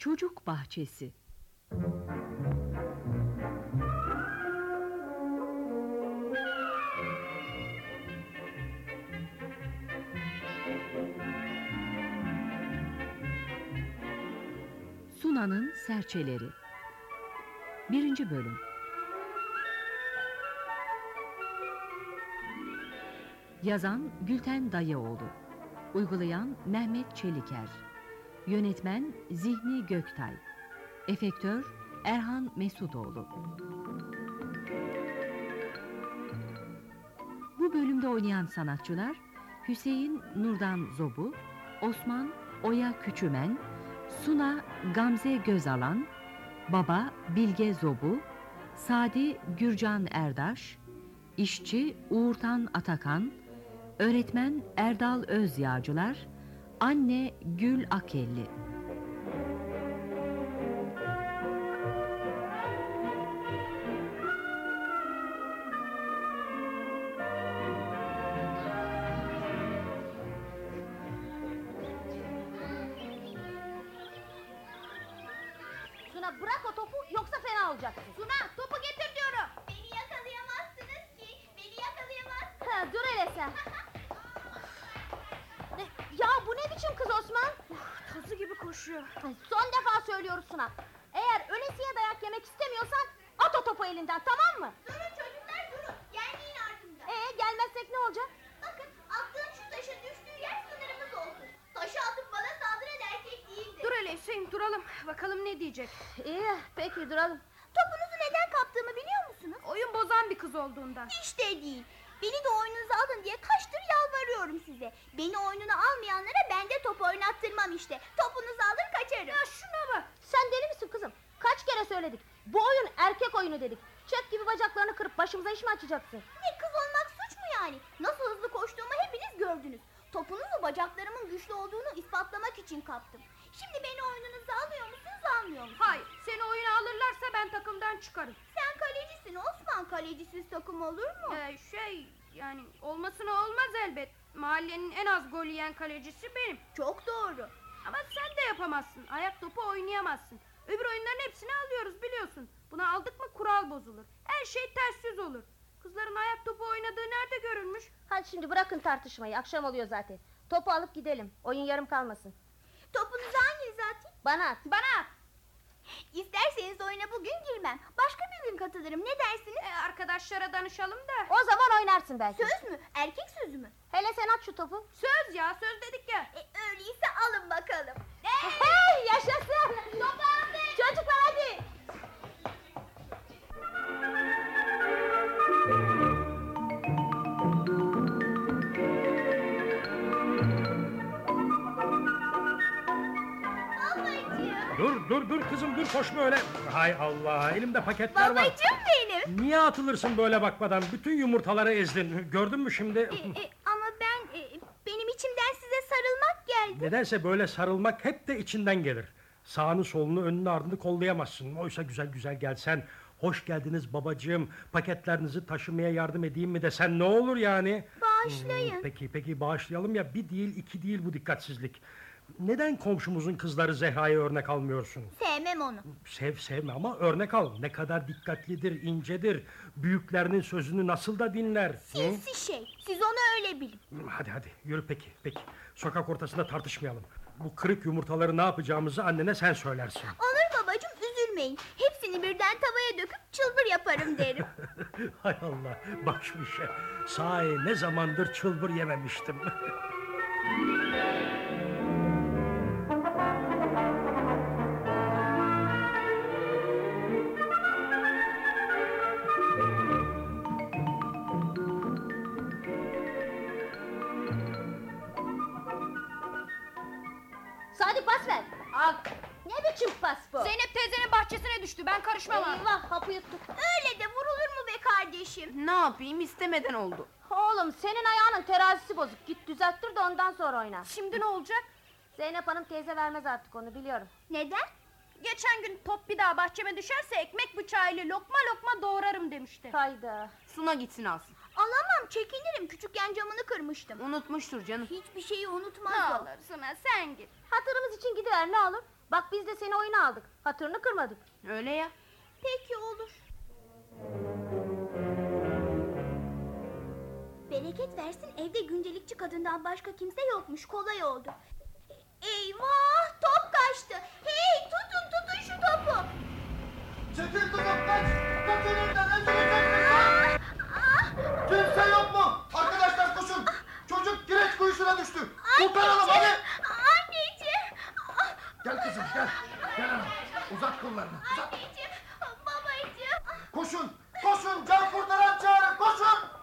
Çocuk bahçesi. Suna'nın serçeleri. 1. bölüm. Yazan Gülten Dayıoğlu, uygulayan Mehmet Çeliker, yönetmen Zihni Göktay, efektör Erhan Mesutoğlu. Bu bölümde oynayan sanatçılar: Hüseyin Nurdan Zobu, Osman Oya Küçümen, Suna Gamze Gözalan, Baba Bilge Zobu, Sadi Gürcan Erdaş, İşçi Uğurtan Atakan, öğretmen Erdal Özyağcılar, anne Gül Akelli. Suna bırak o topu, yoksa fena olacaksın. Suna, topu getir diyorum. Beni yakalayamazsınız ki. Beni yakalayamazsınız. Ha, dur hele sen. Ya bu ne biçim kız Osman? Tazı gibi koşuyor. Son defa söylüyoruz Suna. Eğer ölesiye dayak yemek istemiyorsan at o topu elinden, tamam mı? Durun çocuklar, durun. Gelmeyin ardımdan. Gelmezsek ne olacak? Bakın, attığım şu taşın düştüğü yer sınırımız olsun. Taşı atıp bana saldıran erkek değildir. Dur hele Hüseyin, duralım. Bakalım ne diyecek. İyi, peki duralım. Topunuzu neden kaptığımı biliyor musunuz? Oyun bozan bir kız olduğundan. Hiç de değil. Beni de oyununuza alın diye kaçtır yalvarıyorum size. Beni oyununa almayanlara ben de top oynattırmam işte. Topunuzu alır kaçarım. Ya şuna bak. Sen deli misin kızım? Kaç kere söyledik. Bu oyun erkek oyunu dedik. Çöp gibi bacaklarını kırıp başımıza iş mi açacaksın? Ne, kız olmak suç mu yani? Nasıl hızlı koştuğumu hepiniz gördünüz. Topunuzu bacaklarımın güçlü olduğunu ispatlamak için kaptım. Şimdi beni oyununuza alıyor musunuz, almıyor musunuz? Hayır, seni oyuna alırlarsa ben takımdan çıkarım. Sen kalecisin Osman, kalecisiz takım olur mu? Yani olmasına olmaz elbet. Mahallenin en az gol yiyen kalecisi benim. Çok doğru. Ama sen de yapamazsın. Ayak topu oynayamazsın. Öbür oyunların hepsini alıyoruz biliyorsun. Buna aldık mı kural bozulur. Her şey ters yüz olur. Kızların ayak topu oynadığı nerede görülmüş? Hadi şimdi bırakın tartışmayı, akşam oluyor zaten. Topu alıp gidelim, oyun yarım kalmasın. Topunuzu hanginize atayım? Bana at. Bana at. İsterseniz oyuna bugün girmem. Başka bir gün katılırım, ne dersiniz? Arkadaşlara danışalım da. O zaman oynarsın belki. Söz mü? Erkek sözü mü? Hele sen at şu topu. Söz ya, söz dedik ya. Öyleyse alın bakalım. Hey, yaşasın. Topu aldım. Çocuklar hadi. Babacığım. Dur kızım, dur, koşma öyle. Hay Allah, elimde paketler var. Babacığım benim. Niye atılırsın böyle bakmadan? Bütün yumurtaları ezdin. Gördün mü şimdi? Ama benim içimden size sarılmak geldi. Nedense böyle sarılmak hep de içinden gelir. Sağını solunu önünü ardını kollayamazsın. Oysa güzel güzel gelsen, hoş geldiniz babacığım, paketlerinizi taşımaya yardım edeyim mi desen ne olur yani? Bağışlayın. Peki bağışlayalım ya, bir değil iki değil bu dikkatsizlik. Neden komşumuzun kızları Zehra'ya örnek almıyorsun? Sevmem onu. Sevme ama örnek al. Ne kadar dikkatlidir, incedir. Büyüklerinin sözünü nasıl da dinler. Sinsi şey. Siz onu öyle bilin. Hadi yürü peki. Sokak ortasında tartışmayalım. Bu kırık yumurtaları ne yapacağımızı annene sen söylersin. Olur babacığım, üzülmeyin. Hepsini birden tavaya döküp çılbır yaparım derim. Hay Allah, bak şu işe. Sahi ne zamandır çılbır yememiştim. Sadi pas ver. Al. Ne biçim pas bu? Zeynep teyzenin bahçesine düştü, ben karışmam ha. Eyvah, hapı yuttuk. Öyle de vurulur mu be kardeşim? Ne yapayım, istemeden oldu. Oğlum senin ayağının terazisi bozuk. Git düzelttir de ondan sonra oyna. Şimdi ne olacak? Zeynep Hanım teyze vermez artık, onu biliyorum. Neden? Geçen gün top bir daha bahçeme düşerse ekmek bıçağıyla lokma lokma doğrarım demişti. Hayda. Suna gitsin alsın. Alamam, çekinirim. Küçükken camını kırmıştım. Unutmuştur canım. Hiçbir şeyi unutmaz Ne o. olur Suna, sen git. Hatırımız için gidiver, ne olur. Bak biz de seni oyuna aldık. Hatırını kırmadık. Öyle ya. Peki olur. Bereket versin evde güncelikçi kadından başka kimse yokmuş. Kolay oldu. Eyvah, top kaçtı. Hey, tutun şu topu. Çekil kızım kaç! Kaç önümden ezileceksiniz! Kimse yok mu? Arkadaşlar koşun! Çocuk kireç kuyusuna düştü! Kurtaralım hadi! Anneciğim. Gel kızım gel! Gel hanım! Uzat kollarını! Uzat! Anneciğim. Babacığım. Koşun! Koşun! Can kurtaran çağırın! Koşun!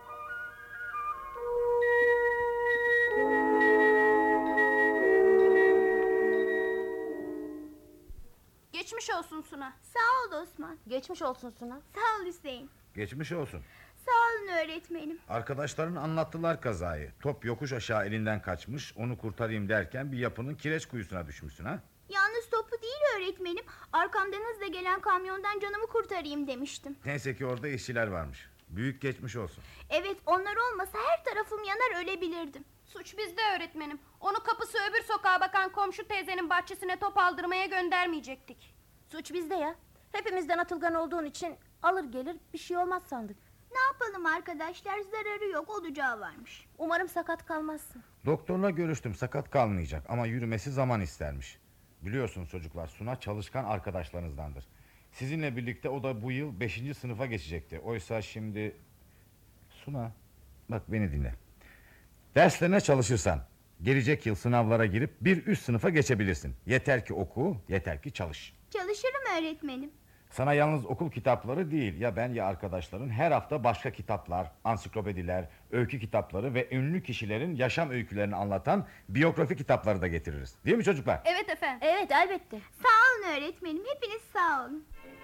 Geçmiş olsun Suna. Sağ ol Osman. Geçmiş olsun Suna. Sağ ol Hüseyin. Geçmiş olsun. Sağ olun öğretmenim. Arkadaşların anlattılar kazayı. Top yokuş aşağı elinden kaçmış. Onu kurtarayım derken bir yapının kireç kuyusuna düşmüşsün ha? Yalnız topu değil öğretmenim. Arkamdan hızla gelen kamyondan canımı kurtarayım demiştim. Neyse ki orada işçiler varmış. Büyük geçmiş olsun. Evet, onlar olmasa her tarafım yanar ölebilirdim. Suç bizde öğretmenim. Onu kapısı öbür sokağa bakan komşu teyzenin bahçesine top aldırmaya göndermeyecektik. Suç bizde ya. Hepimizden atılgan olduğun için alır gelir bir şey olmaz sandık. Ne yapalım arkadaşlar, zararı yok, olacağı varmış. Umarım sakat kalmazsın. Doktorla görüştüm, sakat kalmayacak ama yürümesi zaman istermiş. Biliyorsunuz çocuklar, Suna çalışkan arkadaşlarınızdandır. Sizinle birlikte o da bu yıl 5. sınıfa geçecekti. Oysa şimdi... Suna, bak beni dinle. Derslerine çalışırsan gelecek yıl sınavlara girip bir üst sınıfa geçebilirsin. Yeter ki oku, yeter ki çalış. Çalışırım öğretmenim. Sana yalnız okul kitapları değil, ya ben ya arkadaşların her hafta başka kitaplar, ansiklopediler, öykü kitapları ve ünlü kişilerin yaşam öykülerini anlatan biyografi kitapları da getiririz. Değil mi çocuklar? Evet efendim. Evet elbette. Sağ olun öğretmenim, hepiniz sağ olun.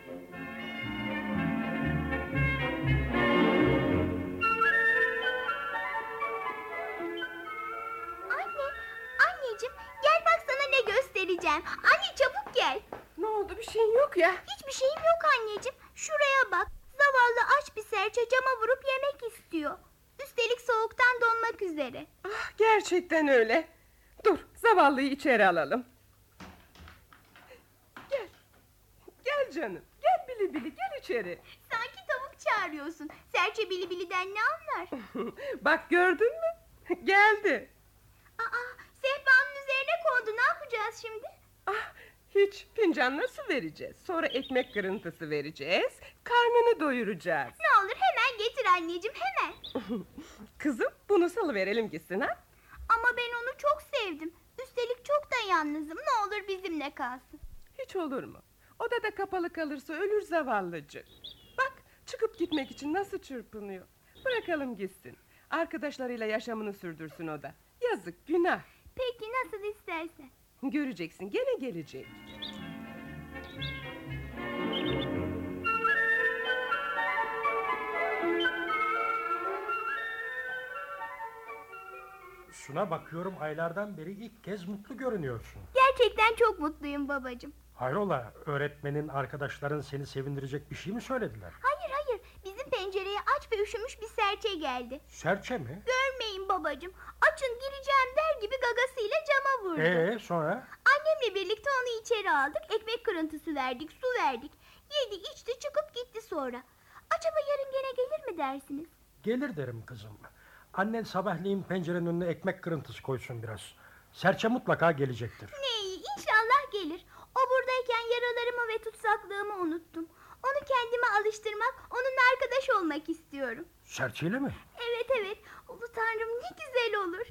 Anneciğim, gel bak sana ne göstereceğim. Anne çabuk gel. Ne oldu, bir şeyin yok ya? Hiçbir şeyim yok anneciğim. Şuraya bak. Zavallı aç bir serçe cama vurup yemek istiyor. Üstelik soğuktan donmak üzere. Ah, gerçekten öyle. Dur, zavallıyı içeri alalım. Gel. Gel canım. Gel Bili Bili, gel içeri. Sanki tavuk çağırıyorsun. Serçe Bili Bili'den ne anlar? Bak gördün mü? Geldi. Aa, sehpanın üzerine kondu. Ne yapacağız şimdi? Ah, hiç, fincanla su vereceğiz. Sonra ekmek kırıntısı vereceğiz. Karnını doyuracağız. Ne olur hemen getir anneciğim, hemen. Kızım, bunu salıverelim gitsin ha. Ama ben onu çok sevdim. Üstelik çok da yalnızım. Ne olur bizimle kalsın. Hiç olur mu? Odada kapalı kalırsa ölür zavallıcık. Bak, çıkıp gitmek için nasıl çırpınıyor. Bırakalım gitsin. Arkadaşlarıyla yaşamını sürdürsün o da. Yazık, günah. Peki, nasıl istersen. Göreceksin, gene gelecek. Suna, bakıyorum aylardan beri ilk kez mutlu görünüyorsun. Gerçekten çok mutluyum babacığım. Hayrola, öğretmenin, arkadaşların seni sevindirecek bir şey mi söylediler? Hayır, bizim pencereye aç ve üşümüş bir serçe geldi. Serçe mi? Görmeyin babacığım. Açın gireceğim der gibi gagasıyla cama vurdu. Sonra? Annemle birlikte onu içeri aldık. Ekmek kırıntısı verdik, su verdik. Yedi içti, çıkıp gitti sonra. Acaba yarın gene gelir mi dersiniz? Gelir derim kızım. Annen sabahleyin pencerenin önüne ekmek kırıntısı koysun biraz. Serçe mutlaka gelecektir. Ne iyi, inşallah gelir. O buradayken yaralarımı ve tutsaklığımı unuttum. Onu kendime alıştırmak, onunla arkadaş olmak istiyorum. Serçeyle mi? Evet, ulu tanrım ne güzel olur.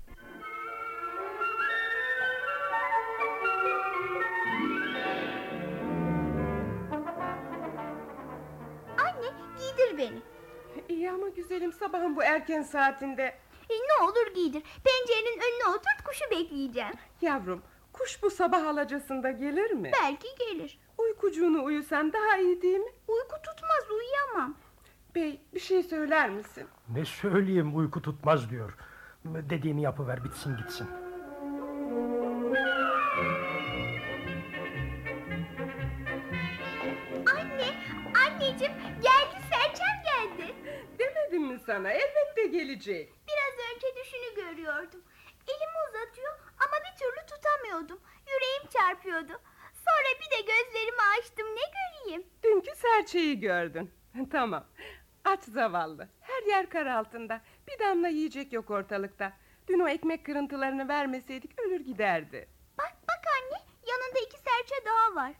Anne, giydir beni. İyi ama güzelim, sabahın bu erken saatinde. Ne olur giydir. Pencerenin önüne oturt, kuşu bekleyeceğim. Yavrum, kuş bu sabah alacasında gelir mi? Belki gelir. Uykucuğunu uyusan daha iyi değil mi? Uyku tutmaz, uyuyamam. Bey, bir şey söyler misin? Ne söyleyeyim, uyku tutmaz diyor. Dediğini yapıver, bitsin gitsin. Anneciğim, geldi, serçem geldi. Demedim mi sana? Elbette gelecek. Biraz önce düşünü görüyordum. Elimi uzatıyor ama bir türlü tutamıyordum. Yüreğim çarpıyordu. Ay bir de gözlerimi açtım, ne göreyim? Dünkü serçeyi gördün. Tamam. Aç zavallı. Her yer kar altında. Bir damla yiyecek yok ortalıkta. Dün o ekmek kırıntılarını vermeseydik ölür giderdi. Bak anne, yanında 2 serçe daha var.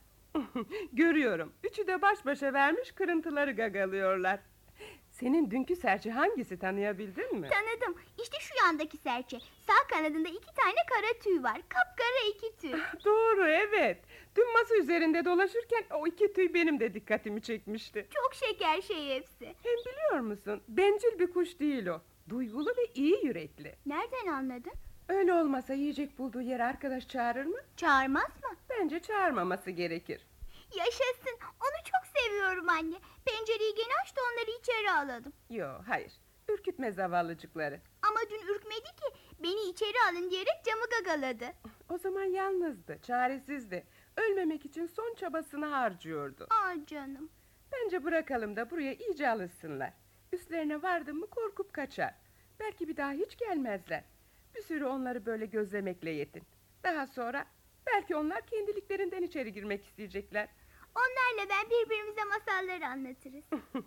Görüyorum. Üçü de baş başa vermiş kırıntıları gagalıyorlar. Senin dünkü serçe hangisi, tanıyabildin mi? Tanıdım. İşte şu yandaki serçe. Sağ kanadında 2 tane kara tüy var. Kapkara 2 tüy. Doğru, evet. Dün masa üzerinde dolaşırken o 2 tüy benim de dikkatimi çekmişti. Çok şeker şey hepsi. Hem biliyor musun, bencil bir kuş değil o. Duygulu ve iyi yürekli. Nereden anladın? Öyle olmasa yiyecek bulduğu yere arkadaş çağırır mı? Çağırmaz mı? Bence çağırmaması gerekir. Yaşasın. Onu çok seviyorum anne. Pencereyi gene aç da onları içeri alalım. Yo, hayır. Ürkütme zavallıcıkları. Ama dün ürkmedi ki. Beni içeri alın diyerek camı gagaladı. O zaman yalnızdı, çaresizdi. Ölmemek için son çabasını harcıyordu. Aa canım. Bence bırakalım da buraya iyice alışsınlar. Üstlerine vardım mı korkup kaçar. Belki bir daha hiç gelmezler. Bir süre onları böyle gözlemekle yetin. Daha sonra belki onlar kendiliklerinden içeri girmek isteyecekler. Onlarla ben birbirimize masalları anlatırız.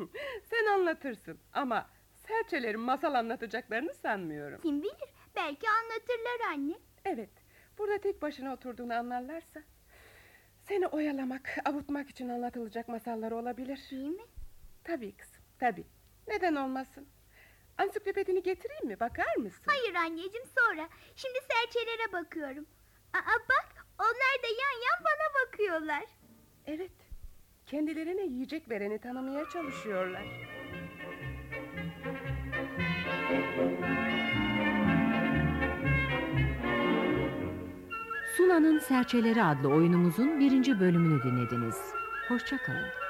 Sen anlatırsın ama serçelerin masal anlatacaklarını sanmıyorum. Kim bilir, belki anlatırlar anne. Evet, burada tek başına oturduğunu anlarlarsa seni oyalamak, avutmak için anlatılacak masallar olabilir. Değil mi? Tabii kızım, tabii. Neden olmasın? Ansiklopedini getireyim mi, bakar mısın? Hayır anneciğim, sonra. Şimdi serçelere bakıyorum. Aa bak, onlar da yan yan bana bakıyorlar. Evet, kendilerine yiyecek vereni tanımaya çalışıyorlar. Suna'nın Serçeleri adlı oyunumuzun 1. bölümünü dinlediniz. Hoşça kalın.